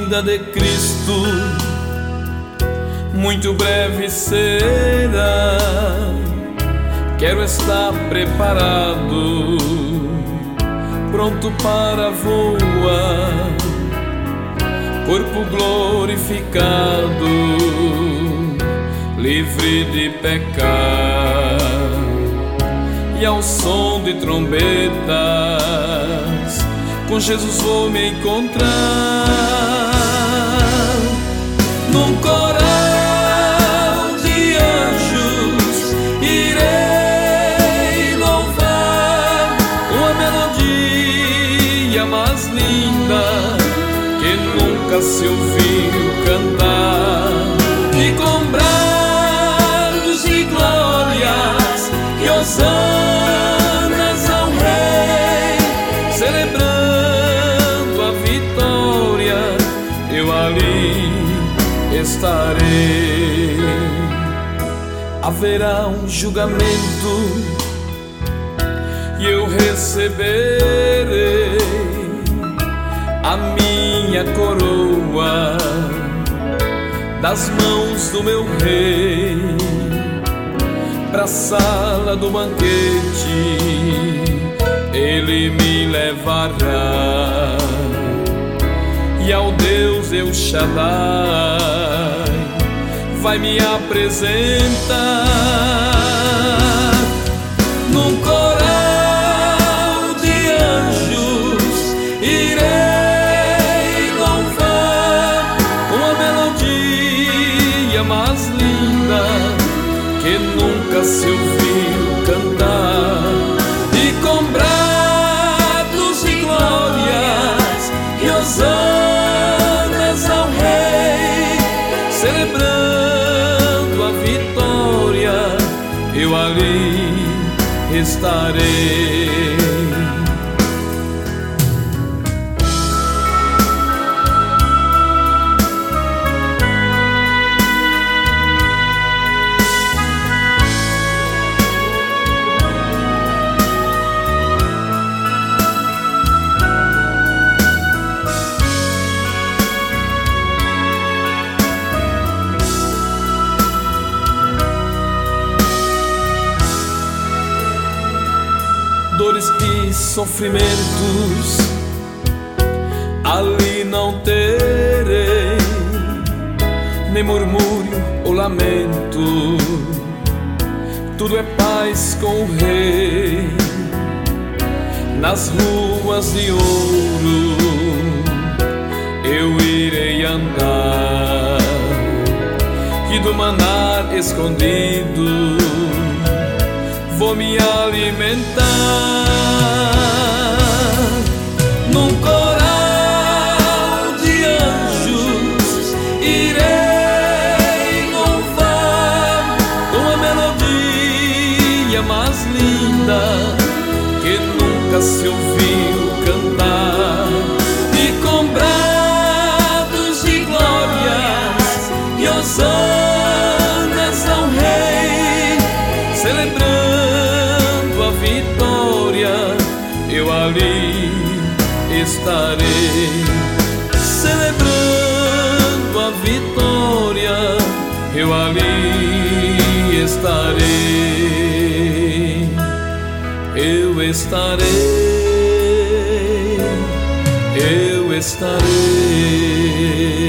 vinda de Cristo muito breve será. Quero estar preparado, pronto para voar, corpo glorificado, livre de pecar, e ao som de trombetas com Jesus vou me encontrar. Num coral de anjos irei louvar uma melodia mais linda que nunca se ouviu cantar, e com brados de glórias e hosanas ao Rei, celebrando a vitória, eu ali estarei. Haverá um julgamento e eu receberei a minha coroa das mãos do meu Rei. Pra sala do banquete Ele me levará, e ao Deus El Shaddai vai me apresentar. Num coral de anjos irei louvar uma melodia mais linda que nunca se ouviu cantar, e com brados de glórias e hosanas ao Rei, celebrando a vitória, eu ali estarei. Dores e sofrimentos ali não terei, nem murmúrio ou lamento, tudo é paz com o Rei. Nas ruas de ouro eu irei andar, e do maná escondido vou me alimentar. Num coral de anjos irei louvar uma melodia mais linda que nunca se ouviu cantar, e com brados de glórias e hosanas ao Rei, celebrando a vitória, eu ali estarei. Celebrando a vitória, eu ali estarei. Eu estarei, eu estarei.